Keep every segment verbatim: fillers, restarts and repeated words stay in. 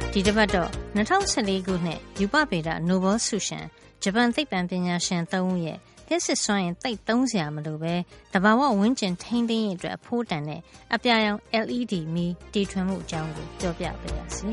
ဒီတစ်ပတ်တော့၂၀၁၄ခုနှစ်ရူပဗေဒနိုဘယ်ဆုရှင်ဂျပန်သိပ္ပံပညာရှင်သုံးဦးရဲ့လျှပ်စစ်စွမ်းအင်သိပ်သုံးစရာမလိုပဲတဘာဝဝန်းကျင်ထိန်းသိမ်းရေးအတွက်အဖိုးတန်တဲ့အပြာရောင် L E D မီးတီထွင်မှုအကြောင်းကိုပြောပြပေးပါစီ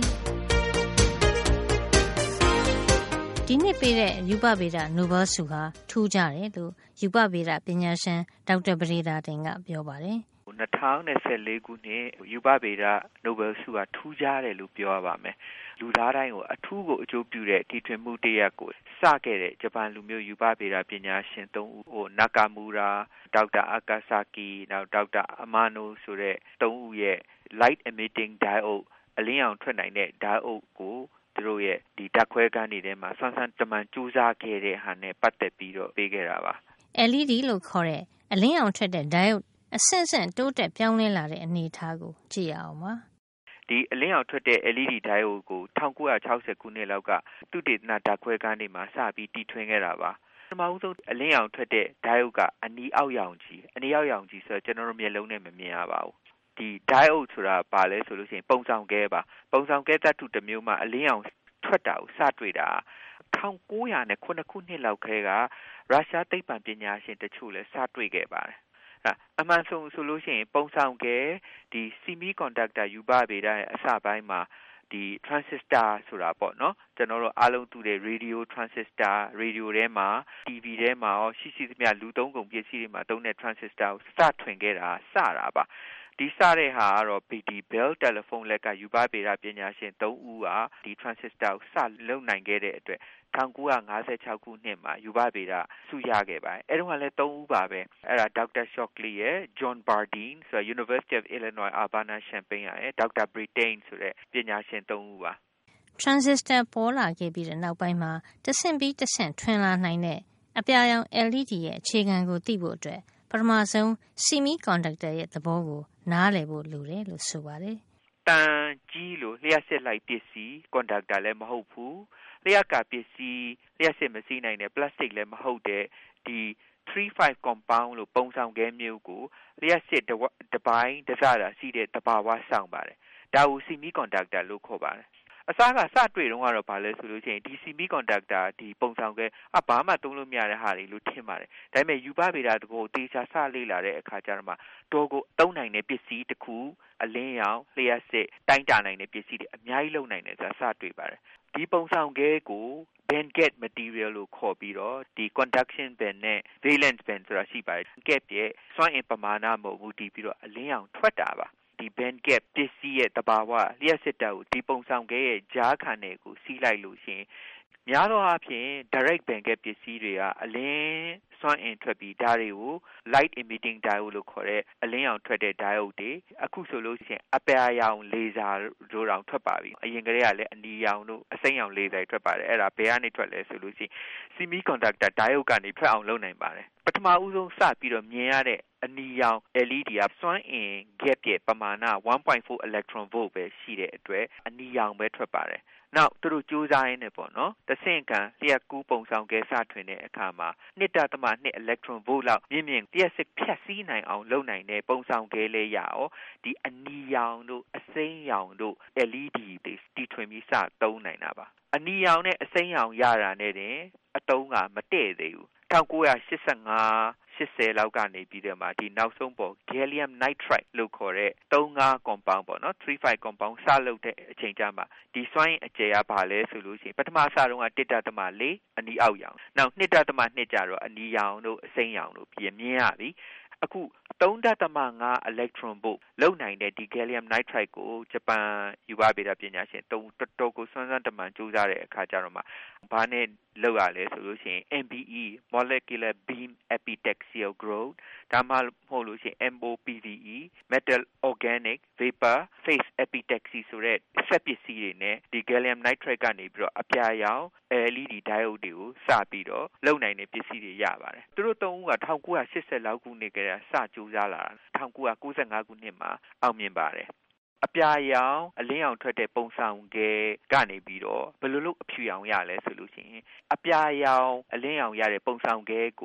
။ဒီနှစ်ပေးတဲ့ရူပဗေဒနိုဘယ်ဆုဟာထူးခြားတယ်လို့ရူပဗေဒပညာရှင်ဒေါက်တာပဒေသာတင်ကပြောပါတယ်။၂၀၁၄ခုနှစ်ရူပဗေဒနိုဘယ်ဆုကထူးခြားတယ်လို့ပြောရပါမယ်။လူသားတိုင်းကိုအထူးကိုအကျိုးပြုတဲ့တီထွင်မှုတစ်ရပ်ကိုစခဲ့တဲ့ဂျပန်လူမျိုးရူပဗေဒပညာရှင်သုံးဦးဟိုနာကာမူရာဒေါက်တာအာကာဆာကီနောက်ဒေါက်တာအမာနိုဆိုတဲ့သုံးဦးရဲ့ light emitting diode အလင်းရောင်ထွက်နိုင်တဲ့ diode ကိုသူတို့ရဲ့ဒီဓာတ်ခွဲခန်းတွေထဲမှာဆန်းဆန်းတမန်ကြိုးစားခဲ့တဲ့ဟာနဲ့ပတ်သက်ပြီးတော့ပေးခဲ့တာပါ L E D လို့ခေါ်တဲ့အလင်းရောင်ထွက်တဲ့ diode အဆင့်ဆင့်တိုးတက်ပြောင်းလဲလာတဲ့အနေအထားကိုကြည့်ရအောင်ပါဒီအလင်းရောင်ထွက်တဲ့ L E D diode ကို၁၉၆၀ခုနှစ်လောက်ကသုတေသနဓာတ်ခွဲခန်းတွေမှာစပြီးတီထွင်ခဲ့တာပါပထမဦးဆုံးအလင်းရောင်ထွက်တဲ့ diode ကအနီအောက်ရောင်ကြီးအနီအောက်ရောင်ကြီးဆိုတော့ကျွန်တော်တို့မျက်လုံးနဲ့မမြင်ရပါဘူးဒီ diode ဆိုတာဘာလဲဆိုလို့ရှိရင်ပုံဆောင်ခဲပါပုံဆောင်ခဲသတ္တုတစ်မျိုးမှာအလင်းရောင်ထွက်တာကိုစတွေ့တာ၁၉၀ခုနှစ်လောက်ခဲကရုရှားသိပ္ပံပညာရှင်တချို့လည်းစတွေ့ခဲ့ပါတယ်အမှန်ဆုံးဆိုလို့ရှိရင်ပုံဆောင်ခဲဒီ semiconductor ရူပဗေဒရဲ့အစပိုင်းမှာဒီ transistor ဆိုတာပေါ့နော်ကျွန်တော်တို့အားလုံးသိတဲ့ radio transistor radio ထဲမှာ T V ထဲမှာရောရှိရှိသမျှလူသုံးကုန်ပစ္စည်းတွေမှာသုံးတဲ့ transistor ကိုစထွင်ခဲ့တာစတာပါဒီစတဲ့ဟာကတော့ဒီ Bell Telephone လက်ကယူပဗေဒပညာရှင်သုံးဦးကဒီ transistor ကိုစလုပ်နိုင်ခဲ့တဲ့အတွက်၁၉၅၆ခုနှစ်မှာယူပဗေဒဆုရခဲ့ပါတယ်အဲ့တော့လည်းသုံးဦးပါပဲအဲ့ဒါဒေါက်တာ Shockley ရဲ့ John Bardeen ဆိုတော့ University of Illinois Urbana-Champaign ရဲ့ဒေါက်တာ Brittain ဆိုတဲ့ပညာရှင်သုံးဦးပါ transistor ပေါ်လာခဲ့ပြီးတဲ့နောက်ပိုင်းမှာတဆင့်ပြီးတဆင့်ထွင်လာနိုင်တဲ့အပြာရောင် L E D ရဲ့အခြေခံကိုသိဖို့အတွက်ပထမဆုံး semiconductor ရဲ့သဘောကိုနားလည်ဖို့လိုတယ်လို့ဆိုပါတယ်တန်ကြီးလို့လျှပ်စစ်လိုက်ပစ္စည်း conductor လည်းမဟုတ်ဘူးလျှပ်ကာပစ္စည်းလျှပ်စစ်မစီးနိုင်တဲ့ plastic လည်းမဟုတ်တဲ့ဒီ three five compound လို့ပုံဆောင်ခဲမျိုးကိုလျှပ်စစ်တစ်ပိုင်းတစ်စတာစီးတဲ့သဘာဝဆောင်ပါတယ်ဒါကို semiconductor လို့ခေါ်ပါတယ်အစားကစတွေ့တော့ကတော့ဘာလဲဆိုလို့ရှိရင်ဒီ semiconductor ဒီပုံဆောင်ခဲအဘာမှသုံးလို့မရတဲ့ဟာတွေလို့ထင်ပါတယ်ဒါပေမဲ့ယူပဗေဒတကိုတေချာစလေ့လာတဲ့အခါကျတော့မှတော့ကိုသုံးနိုင်တဲ့ပစ္စည်းတစ်ခုအလင်းရောင်လျှပ်စစ်တိုင်းတာနိုင်တဲ့ပစ္စည်းတွေအများကြီးလုံနိုင်တယ်ဆိုတာစတွေ့ပါတယ်ဒီပုံဆောင်ခဲကို band gap material လို့ခေါ်ပြီးတော့ဒီ conduction band နဲ့ valence band ဆိုတာရှိပါတယ် gap ရဲ့စွမ်းအင်ပမာဏမဟုတ်ဘူးဒီပြီးတော့အလင်းရောင်ထွက်တာပါဒီ band gap ပစ္စည်းရဲ့တဘာဝလျှပ်စစ်ဓာတ်ကိုဒီပုံဆောင်ခဲရဲ့ကြားခံတွေကိုစီးလိုက်လို့ရှိရင်များသောအားဖြင့် direct band gap ပစ္စည်းတွေကအလင်းစွမ်းအင်ထွက်ပြီးဒါတွေကို light emitting diode လို့ခေါ်တဲ့အလင်းရောင်ထွက်တဲ့ diode တွေအခုဆိုလို့ရှိရင်အပြာရောင်လေဆာတို့တောင်ထွက်ပါပြီအရင်ကတည်းကလည်းအနီရောင်တို့အစိမ်းရောင်လေဆာတွေထွက်ပါတယ်အဲ့ဒါဘယ်ကနေထွက်လဲဆိုလို့ရှိရင် semiconductor diode ကနေထွက်အောင်လုပ်နိုင်ပါတယ်ပထမဦးဆုံးစပြီးတော့မြင်ရတဲ့အနီရောင် L E D ကစွမ်းအင် gap ရဲ့ပမာဏone point four electron volt ပဲရှိတဲ့အတွက်အနီရောင်ပဲထွက်ပါတယ်နောက်သူတို့ကြိုးစားရင်းနဲ့ပေါ့နော်တဆင့်ကန်လျှက်ကူးပုံဆောင်ခဲစထွင်တဲ့အခါမှာtwo point two electron volt လောက်မြင့်မြင့်လျှက်စစ်ဖြတ်စည်းနိုင်အောင်လုပ်နိုင်တဲ့ပုံဆောင်ခဲလေးရအောင်ဒီအနီရောင်တို့အစိမ်းရောင်တို့ L E D တွေတီထွင်ပြီးစသုံးနိုင်တာပါအနီရောင်နဲ့အစိမ်းရောင်ရတာနဲ့တင်အသုံးကမတည့်သေးဘူး၁၉၈၅ ၈၀လောက်ကနေပြီးတော့မှဒီနောက်ဆုံးပေါ် gallium nitride လို့ခေါ်တဲ့three five compound ပေါ့နော်three five compound စလုပ်တဲ့အချိန်ကျမှဒီစွမ်းအင်အကျယ်ကဘာလဲဆိုလို့ရှိရင်ပထမအစတုန်းကone point four အနီအောက်ရောင်နောက်two point twoကျတော့အနီရောင်တို့အစိမ်းရောင်တို့ပြင်မြင်ရပြီအခုthree point five electron volt လုံနိုင်တဲ့ဒီ gallium nitride ကိုဂျပန်ယူပဗေဒပညာရှင်တော်တော်ကိုစွမ်းစွမ်းတမန်ကြိုးစားတဲ့အခါကျတော့မှဘာနဲ့လောက်ရလဲဆိုလို့ရှိရင် M B E molecular beam epitaxial growth ဒါမှမဟုတ်လို့ရှိရင် M O P V E metal organic vapor phase epitaxy ဆိုတဲ့စက်ပစ္စည်းတွေနဲ့ဒီ gallium nitride ကနေပြီးတော့အပြာရောင် L E D diode တွေကိုစပြီးတော့လုံနိုင်တဲ့ပစ္စည်းတွေရပါတယ်သူတို့သုံးဦးကone thousand nine hundred eightyလောက်ခုနှစ်ကတည်းကစကြိုးစားလာတာone thousand nine hundred ninety-fiveခုနှစ်မှာအောင်မြင်ပါတယ်အပြာရောင်အလင်းရောင်ထွက်တဲ့ပုံဆောင်ခဲကနေပြီးတော့ဘယ်လိုလုပ်အဖြူရောင်ရလဲဆိုလို့ရှိရင်အပြာရောင်အလင်းရောင်ရတဲ့ပုံဆောင်ခဲကို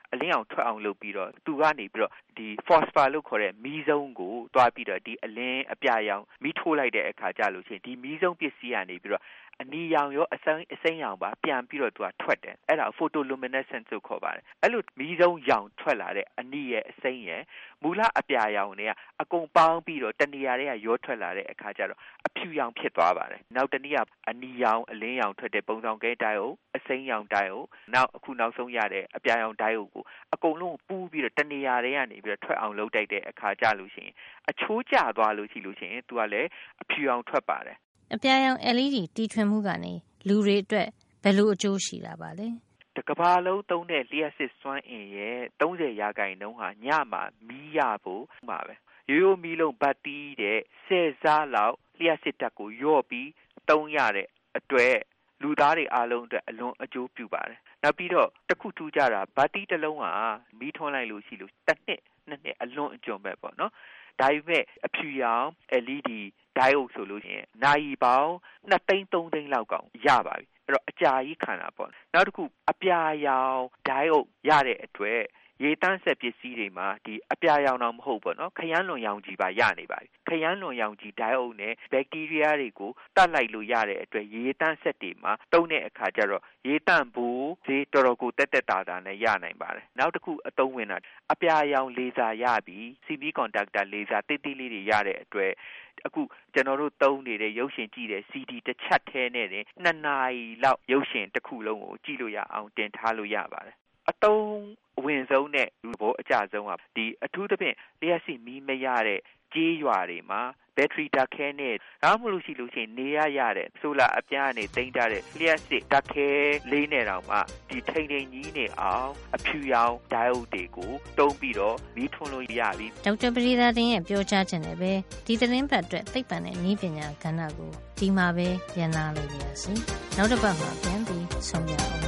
အလင်းရောင်ထွက်အောင်လုပ်ပြီးတော့သူကနေပြီးတော့ဒီ phosphor လို့ခေါ်တဲ့မီးစုံကိုတွားပြီးတော့ဒီအလင်းအပြာရောင်မီးထိုးလိုက်တဲ့အခါကျလို့ရှိရင်ဒီမီးစုံပစ္စည်းကနေပြီးတော့အနီရောင်ရောအစိမ်းအစိမ်းရောင်ပါပြန်ပြီးတော့သူကထွက်တယ်အဲ့ဒါ photoluminescence လို့ခေါ်ပါတယ်အဲ့လိုမီးစုံရောင်ထွက်လာတဲ့အနီရဲ့အစိမ်းရဲ့မူလအပြာရောင်တွေကအကုန်ပေါင်းပြီးတော့တနေရာတွေကရောထွက်လာတဲ့အခါကျတော့အဖြူရောင်ဖြစ်သွားပါတယ်နောက်တနည်းကအနီရောင်အလင်းရောင်ထွက်တဲ့ပုံဆောင်ကဲတိုင်ကိုအစိမ်းရောင်တိုင်ကိုနောက်အခုနောက်ဆုံးရတဲ့အပြာရောင်တိုင်ကိုအကုန်လုံးပူးပြီးတော့တနေရာတွေကနေပြီးတော့ထွက်အောင်လုပ်တိုက်တဲ့အခါကျလို့ရှိရင်အချိုးကျသွားလို့ရှိလို့ရှိရင်သူကလည်းအဖြူရောင်ထွက်ပါတယ်အပြာရောင် L E D တီထွင်မှုကနေလူတွေအတွက်ဘယ်လိုအကျိုးရှိတာပါလဲတကဘာလုံးသုံးတဲ့လျှက်စစ်စွမ်းအင်ရဲ့သုံးဆယ်ရာခိုင်နှုန်းဟာညမှာမီးရဖို့မှာပဲရိုးရိုးမီးလုံးဘတ်တီးတဲ့ဆယ်စားလောက်လျှက်စစ်တက်ကိုရော့ပြီးသုံးရတဲ့အတွက်လူသားတွေအားလုံးအတွက်အလွန်အကျိုးပြုပါတယ်နောက်ပြီးတော့တခုထူးကြတာဘတ်တီးတစ်လုံးကမီးထွန်းလိုက်လို့ရှိလို့တစ်နှစ်နှစ်နှစ်အလွန်အကျွံပဲပေါ့နော်ဒါပေမဲ့အဖြူရောင် L E D ဒိုင်အိုဒ်ဆိုလို့ရှိရင်နိုင်ပေါင်းနှစ်သိန်းသုံးသိန်းလောက်ကောင်ရပါပြီအဲ့တော့အကြာကြီးခံတာပေါ့နောက်တစ်ခုအပြာရောင်ဒိုင်အိုဒ်ရတဲ့အတွက်ရေတန်းဆက်ပစ္စည်းတွေမှာဒီအပြာရောင်တော့မဟုတ်ပေါ့နော်ခရမ်းလွန်ရောင်ကြီးပါရနေပါပြီခရမ်းလွန်ရောင်ကြီးဒိုင်အိုဒ်နဲ့ဘက်တီးရီးယားတွေကိုတတ်လိုက်လို့ရတဲ့အတွက်ရေတန်းဆက်တွေမှာတုံးတဲ့အခါကျတော့ရေတန့်ဘူးဈေးတော်တော်ကိုတက်တက်တာတာနဲ့ရနိုင်ပါတယ်နောက်တစ်ခုအသုံးဝင်တာအပြာရောင်လေဆာရပြီး စီ ဘီ conductor လေဆာတိတိလေးတွေရတဲ့အတွက်အခုကျွန်တော်တို့သုံးနေတဲ့ရုပ်ရှင်ကြည့်တဲ့ စီ ဒီ တစ်ချက်ထဲနဲ့တင်နှစ်နာရီလောက်ရုပ်ရှင်တစ်ခုလုံးကိုကြည့်လို့ရအောင်တင်ထားလို့ရပါတယ်အသုံးအဝင်ဆုံးနဲ့လူဘောအကြဆုံးကဒီအထူးသဖြင့်လျှက်စစ်မီးမရတဲ့ကြေးရွာတွေမှာဘက်ထရီဓာတ်ခဲနဲ့ဒါမှမဟုတ်လို့ရှိလို့ရှိရင်နေရရတဲ့ဆိုလာအပြားနဲ့တိမ့်ထားတဲ့လျှက်စစ်ဓာတ်ခဲလေးနဲ့တောင်မှဒီထိန်ထိန်ကြီးနေအောင်အဖြူရောင်ဒိုင်အိုဒ်တွေကိုတုံးပြီးတော့မီးထွန်းလို့ရပြီဒေါက်တာပရိသတ်တင်ရဲ့ပြောကြားခြင်းနဲ့ပဲဒီသတင်းပတ်အတွက်သိပ္ပံနဲ့နည်းပညာကဏ္ဍကိုဒီမှာပဲရန်နာလိုက်ပါရစေနောက်တစ်ပတ်မှာပြန်ပြီးဆုံရအောင်